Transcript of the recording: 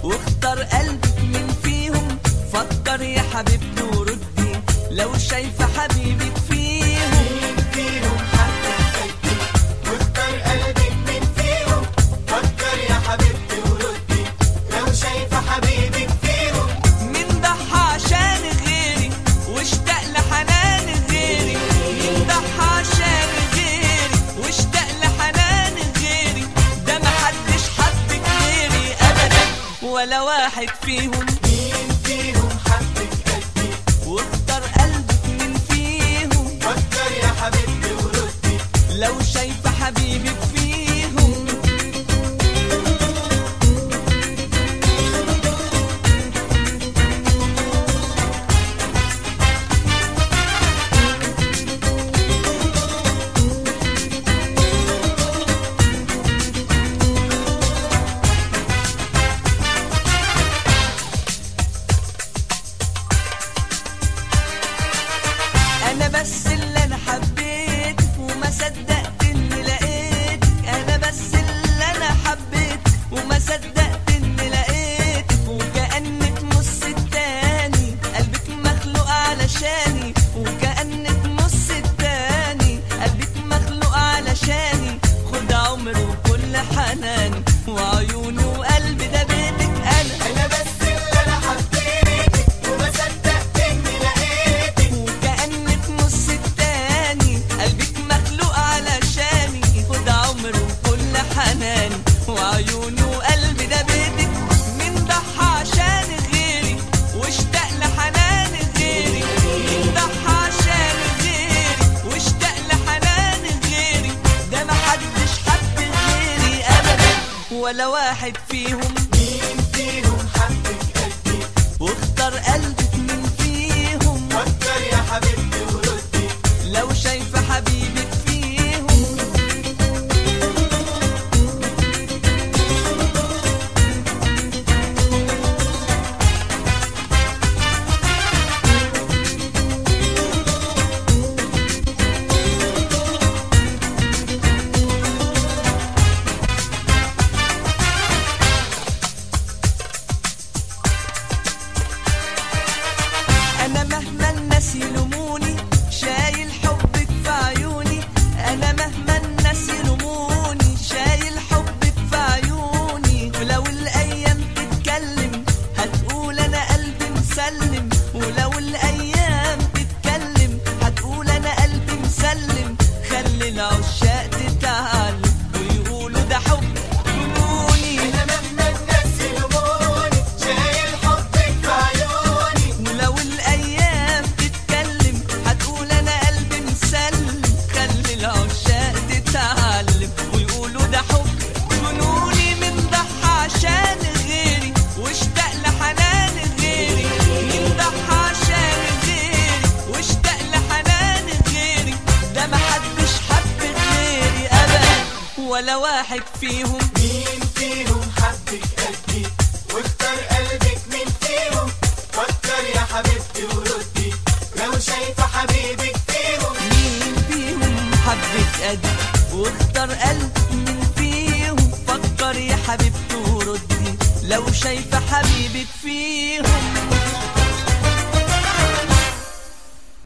واختار قلبك من فيهم. فكر يا حبيبتي وردي لو شايفة حبيبك فيهم. مين فيهم حبيبتي واختار قلبك من فيهم. فكر يا حبيبتي وردي لو شايفة حبيبك فيهم. مين ضحى عشان غيري واشتاق لحنان غيري. مين ضحى عشان غيري واشتاق لحنان غيري. ده محدش حبك غيري ابدا ولا واحد فيهم. مين فيهم حبيبتي واختار قلبك من فيهم. فكر يا حبيبتي وردي لو شايفة حبيبك فيهم. أنا بس اللي أنا حبيتك وما صدقت إني لقيتك. أنا بس اللي أنا حبيتك وما صدقت إني لقيتك. وكأنك نص التاني قلبك مخلوق علشاني. وكأنك نص التاني قلبك مخلوق علشاني. خد عمري وكل حنان وعيوني وقلبي ده بيتك أنا. أنا بس اللي أنا حبيتك وما صدقت إني لقيتك. وكأنك نص التاني قلبك مخلوق علشاني. خد عمري وكل حنان وعيوني وقلبي ده بيتك. مين ضحى عشان غيري واشتاق لحنان غيري. مين ضحى عشان غيري واشتاق لحنان غيري. ده محدش حب غيري ابدا ولا واحد فيهم. مين فيهم حبيبتي واختار قلبك من فيهم. فكر يا حبيبتي وردي لو شايفة حبيبك فيهم. أنا مهما الناس يلوموني شايل حبك في عيوني. أنا مهما الناس يلوموني شايل حبك في عيوني. ولو الأيام تتكلم هتقول أنا قلبي مسلم. ولو الأيام تتكلم هتقول أنا قلبي مسلم. خلي العشاق تتعلم ويقولوا ده حب جنوني. أنا مهما الناس يلوموني شايل حبك في عيوني. ولو الأيام تتكلم هتقول أنا قلبي مسلم. خلي العشاق تتعلم ويقولوا ده حب جنوني. من ضحى عشان غيري واشتاق لحنان غيري. من ضحى عشان غيري واشتاق لحنان غيري. ده محدش حب غيري أبدا ولا واحد فيهم. مين فيهم حبيبتي واختار قلبك من فيهم. فكر يا حبيبتي وردي لو شايفة حبيبك فيهم. مين فيهم حبك قدي واختار قلبك من فيهم. فكر يا حبيبتي وردي لو شايفة حبيبك فيهم.